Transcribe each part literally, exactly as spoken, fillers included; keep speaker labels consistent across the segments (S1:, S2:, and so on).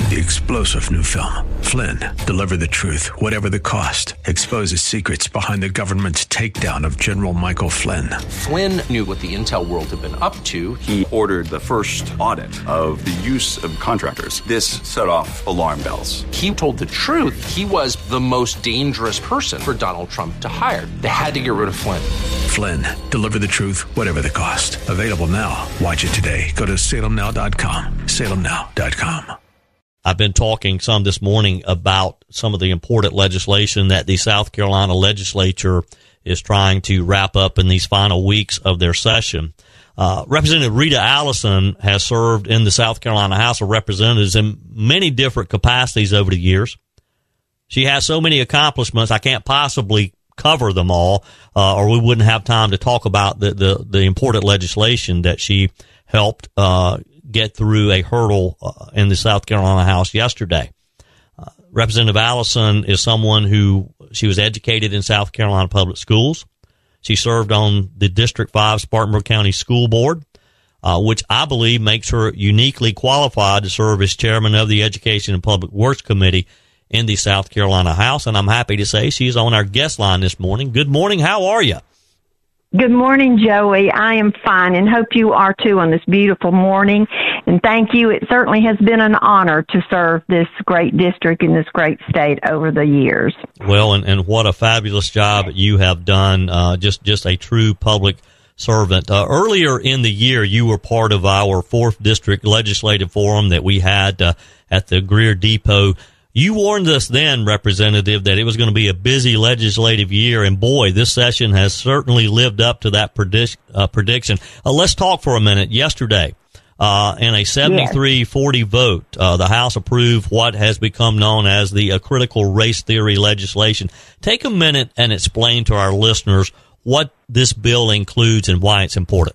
S1: the explosive new film, Flynn, Deliver the Truth, Whatever the Cost, exposes secrets behind the government's takedown of General Michael Flynn.
S2: Flynn knew what the intel world had been up to.
S3: He ordered the first audit of the use of contractors. This set off alarm bells.
S2: He told the truth. He was the most dangerous person for Donald Trump to hire. They had to get rid of Flynn.
S1: Flynn, Deliver the Truth, Whatever the Cost. Available now. Watch it today. Go to salem now dot com. salem now dot com.
S4: I've been talking some this morning about some of the important legislation that the South Carolina legislature is trying to wrap up in these final weeks of their session. Uh, Representative Rita Allison has served in the South Carolina House of Representatives in many different capacities over the years. She has so many accomplishments, I can't possibly cover them all, uh, or we wouldn't have time to talk about the, the, the important legislation that she helped uh, get through a hurdle uh, in the South Carolina House yesterday. Uh, Representative Allison is someone who, she was educated in South Carolina public schools. She served on the District five Spartanburg County School Board, uh, which I believe makes her uniquely qualified to serve as chairman of the Education and Public Works Committee in the South Carolina House. And I'm happy to say she's on our guest line this morning. Good morning. How are you?
S5: Good morning, Joey. I am fine and hope you are too on this beautiful morning. And thank you. It certainly has been an honor to serve this great district in this great state over the years.
S4: Well, and, and what a fabulous job you have done. Uh, just, just a true public servant. Uh, earlier in the year, you were part of our fourth District Legislative Forum that we had uh, at the Greer Depot. You warned us then, Representative, that it was going to be a busy legislative year, and boy, this session has certainly lived up to that predict, uh, prediction. Uh, let's talk for a minute. Yesterday, uh, in a seventy-three forty yes. vote, uh, the House approved what has become known as the uh, critical race theory legislation. Take a minute and explain to our listeners what this bill includes and why it's important.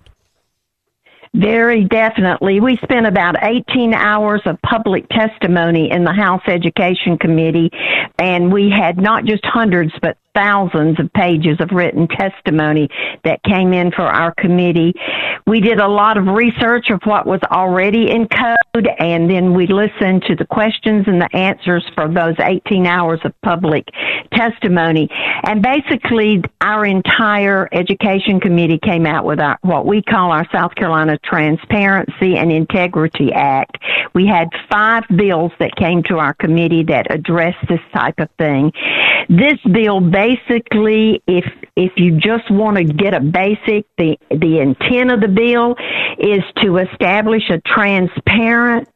S5: Very definitely. We spent about eighteen hours of public testimony in the House Education Committee, and we had not just hundreds, but thousands of pages of written testimony that came in for our committee. We did a lot of research of what was already in code, and then we listened to the questions and the answers for those eighteen hours of public testimony. And basically, our entire Education Committee came out with our, what we call our South Carolina Transparency and Integrity Act. We had five bills that came to our committee that addressed this type of thing. This bill basically, if if you just want to get a basic, the the intent of the bill is to establish a transparent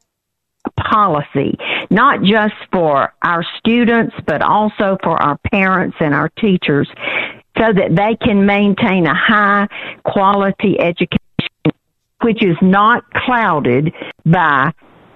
S5: policy, not just for our students, but also for our parents and our teachers, so that they can maintain a high quality education, which is not clouded by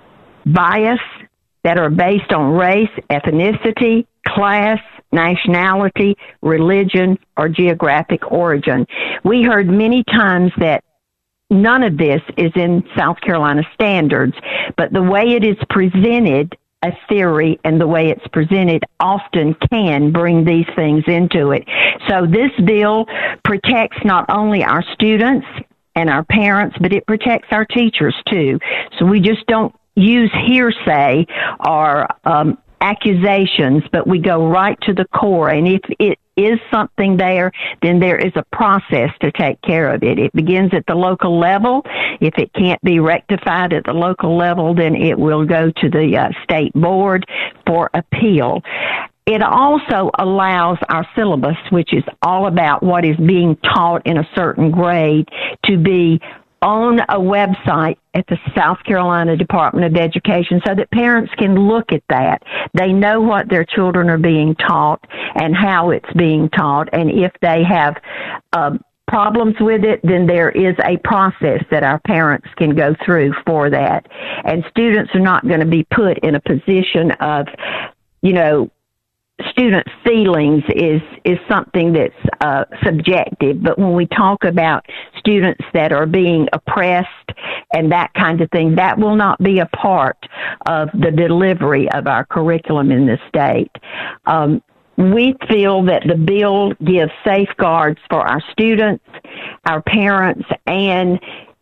S5: bias that are based on race, ethnicity, class, nationality, religion, or geographic origin. We heard many times that none of this is in South Carolina standards, but the way it is presented, a theory, and the way it's presented often can bring these things into it. So this bill protects not only our students and our parents, but it protects our teachers too. So we just don't use hearsay or um, accusations, but we go right to the core. And if it is something there, then there is a process to take care of it. It begins at the local level. If it can't be rectified at the local level, then it will go to the uh, state board for appeal. It also allows our syllabus, which is all about what is being taught in a certain grade, to be on a website at the South Carolina Department of Education so that parents can look at that. They know what their children are being taught and how it's being taught. And if they have uh, problems with it, then there is a process that our parents can go through for that. And students are not going to be put in a position of, you know, student feelings is is something that's uh, subjective, but when we talk about students that are being oppressed and that kind of thing, that will not be a part of the delivery of our curriculum in the state. Um, we feel that the bill gives safeguards for our students, our parents, and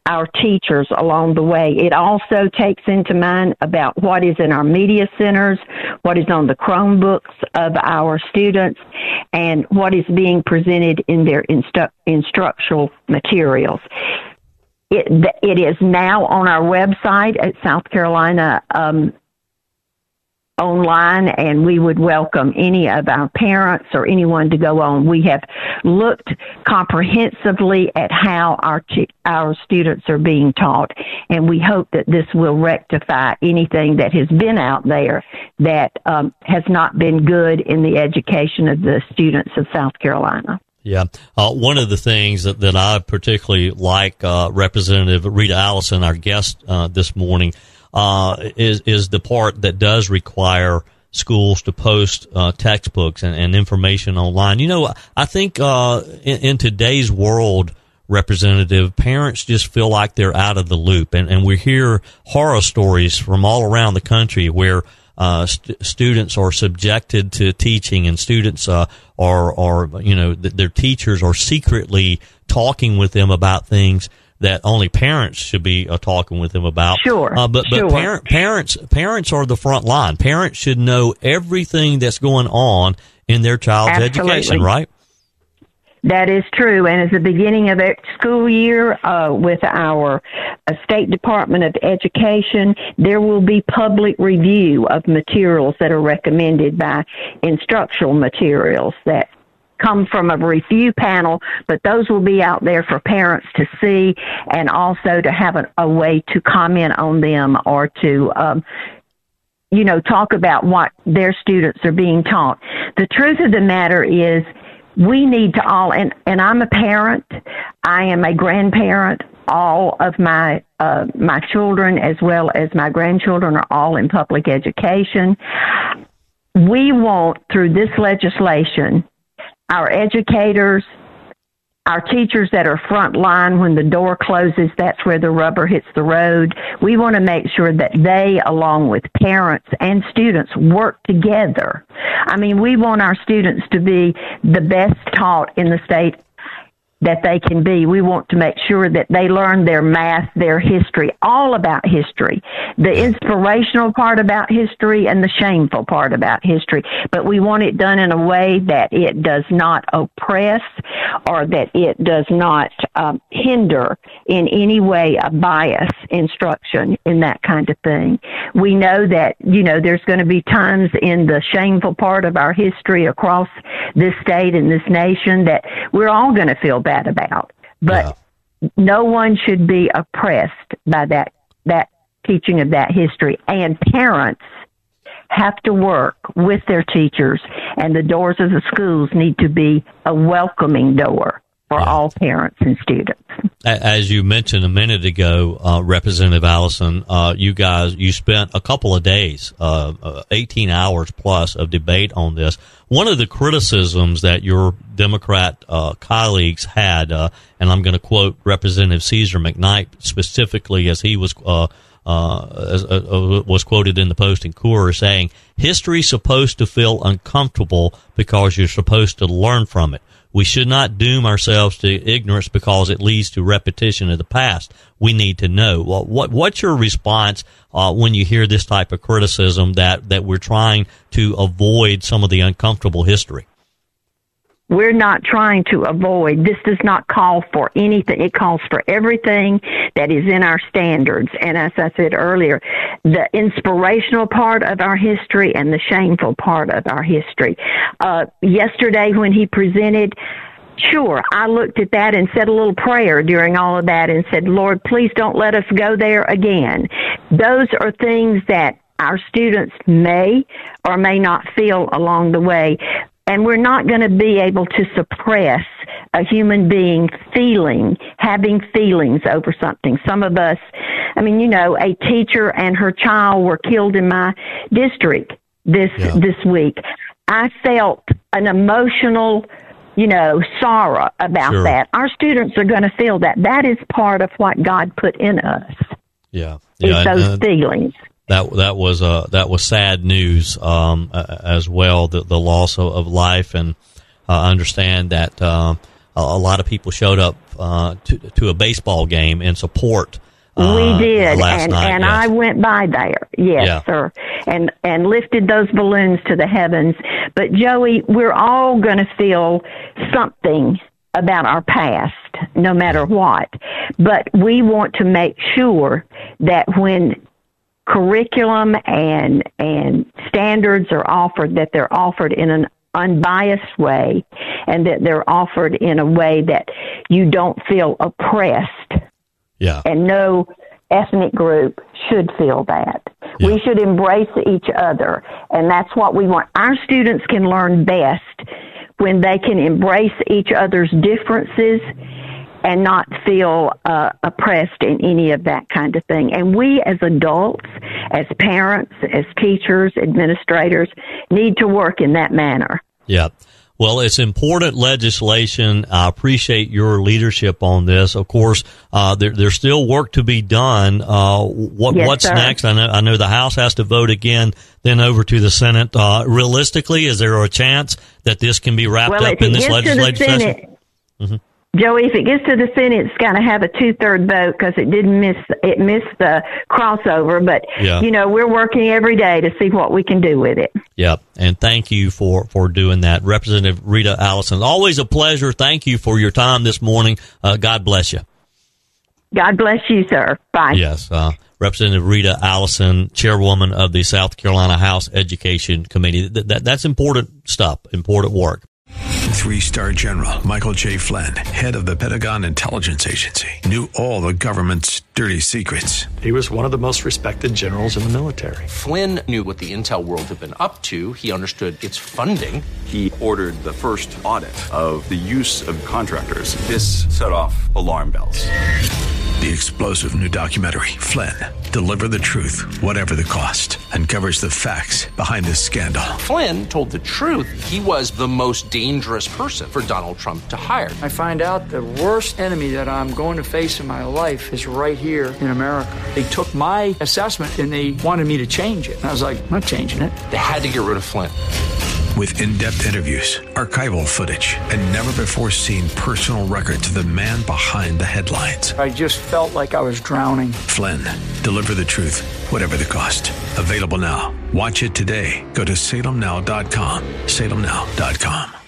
S5: our teachers along the way. It also takes into mind about what is in our media centers, what is on the Chromebooks of our students, and what is being presented in their instru- instructional materials. It, it is now on our website at South Carolina um, Online, and we would welcome any of our parents or anyone to go on. We have looked comprehensively at how our t- our students are being taught, and we hope that this will rectify anything that has been out there that um, has not been good in the education of the students of South Carolina.
S4: Yeah. Uh, one of the things that, that I particularly like, uh, Representative Rita Allison, our guest uh, this morning, uh, is, is the part that does require schools to post uh, textbooks and, and information online. You know, I think uh, in, in today's world, Representative, parents just feel like they're out of the loop. And, and we hear horror stories from all around the country where Uh, st- students are subjected to teaching, and students uh, are, are, you know, th- their teachers are secretly talking with them about things that only parents should be uh, talking with them about.
S5: Sure.
S4: Uh, but but
S5: sure.
S4: parent, parents parents are the front line. Parents should know everything that's going on in their child's
S5: Absolutely.
S4: education, right?
S5: That is true. And at the beginning of the school year, uh, with our uh, State Department of Education, there will be public review of materials that are recommended by instructional materials that come from a review panel, but those will be out there for parents to see and also to have an, a way to comment on them or to, um, you know, talk about what their students are being taught. The truth of the matter is, we need to all, and, and I'm a parent, I am a grandparent, all of my uh, my children as well as my grandchildren are all in public education. We want, through this legislation, our educators, our teachers that are front line, when the door closes, that's where the rubber hits the road. We want to make sure that they, along with parents and students, work together. I mean, we want our students to be the best taught in the state that they can be. We want to make sure that they learn their math, their history, all about history, the inspirational part about history and the shameful part about history. But we want it done in a way that it does not oppress or that it does not um, hinder in any way a bias instruction in that kind of thing. We know that, you know, there's going to be times in the shameful part of our history across this state and this nation that we're all going to feel bad about, but yeah. no one should be oppressed by that that teaching of that history. And parents have to work with their teachers, and the doors of the schools need to be a welcoming door for yeah. all parents and students.
S4: As you mentioned a minute ago, uh, Representative Allison, uh, you guys, you spent a couple of days, uh, uh, eighteen hours plus of debate on this. One of the criticisms that your Democrat uh, colleagues had, uh, and I'm going to quote Representative Caesar McKnight specifically as he was uh, uh, as, uh, was quoted in the Post-Inquirer, saying, history is supposed to feel uncomfortable because you're supposed to learn from it. We should not doom ourselves to ignorance because it leads to repetition of the past. We need to know. Well, what what's your response uh, when you hear this type of criticism that, that we're trying to avoid some of the uncomfortable history?
S5: We're not trying to avoid. This does not call for anything. It calls for everything that is in our standards. And as I said earlier, the inspirational part of our history and the shameful part of our history. Uh, yesterday when he presented, sure, I looked at that and said a little prayer during all of that and said, Lord, please don't let us go there again. Those are things that our students may or may not feel along the way. And we're not going to be able to suppress a human being feeling, having feelings over something. Some of us, I mean, you know, a teacher and her child were killed in my district this yeah. this week. I felt an emotional, you know, sorrow about sure. that. Our students are going to feel that. That is part of what God put in us.
S4: Yeah,
S5: yeah is those
S4: and,
S5: feelings.
S4: That that was uh that was sad news um uh, as well, the the loss of, of life, and uh, understand that uh, a, a lot of people showed up uh, to, to a baseball game in support. Uh,
S5: we did,
S4: last
S5: and,
S4: night,
S5: and
S4: yes.
S5: I went by there, yes,
S4: yeah.
S5: sir, and and lifted those balloons to the heavens. But Joey, we're all going to feel something about our past, no matter what. But we want to make sure that when curriculum and and standards are offered, that they're offered in an unbiased way, and that they're offered in a way that you don't feel oppressed.
S4: Yeah.
S5: And no ethnic group should feel that.
S4: Yeah.
S5: We should embrace each other, and that's what we want. Our students can learn best when they can embrace each other's differences and not feel uh, oppressed in any of that kind of thing. And we as adults, as parents, as teachers, administrators, need to work in that manner.
S4: Yeah. Well, it's important legislation. I appreciate your leadership on this. Of course, uh, there, there's still work to be done. Uh, what,
S5: yes,
S4: what's
S5: sir.
S4: next? I know, I know the House has to vote again, then over to the Senate. Uh, realistically, is there a chance that this can be wrapped
S5: well,
S4: up in this legislative
S5: Senate,
S4: session? Mm-hmm.
S5: Joey, if it gets to the Senate, it's got to have a two-third vote because it didn't miss it missed the crossover. But
S4: yeah.
S5: you know, we're working every day to see what we can do with it.
S4: Yep, and thank you for, for doing that, Representative Rita Allison. Always a pleasure. Thank you for your time this morning. Uh, God bless you.
S5: God bless you, sir. Bye.
S4: Yes, uh, Representative Rita Allison, chairwoman of the South Carolina House Education Committee. That, that that's important stuff, important work.
S1: Three-star General Michael J. Flynn, head of the Pentagon Intelligence Agency, knew all the government's dirty secrets.
S6: He was one of the most respected generals in the military.
S2: Flynn knew what the intel world had been up to. He understood its funding.
S3: He ordered the first audit of the use of contractors. This set off alarm bells.
S1: The explosive new documentary, Flynn, Deliver the Truth, Whatever the Cost, uncovers the facts behind this scandal.
S2: Flynn told the truth. He was the most dangerous person for Donald Trump to hire.
S7: I find out the worst enemy that I'm going to face in my life is right here in America. They took my assessment and they wanted me to change it. And I was like, I'm not changing it.
S2: They had to get rid of Flynn.
S1: With in-depth interviews, archival footage, and never-before-seen personal records of the man behind the headlines.
S7: I just felt like I was drowning.
S1: Flynn, Deliver the Truth, Whatever the Cost. Available now. Watch it today. Go to salem now dot com. salem now dot com.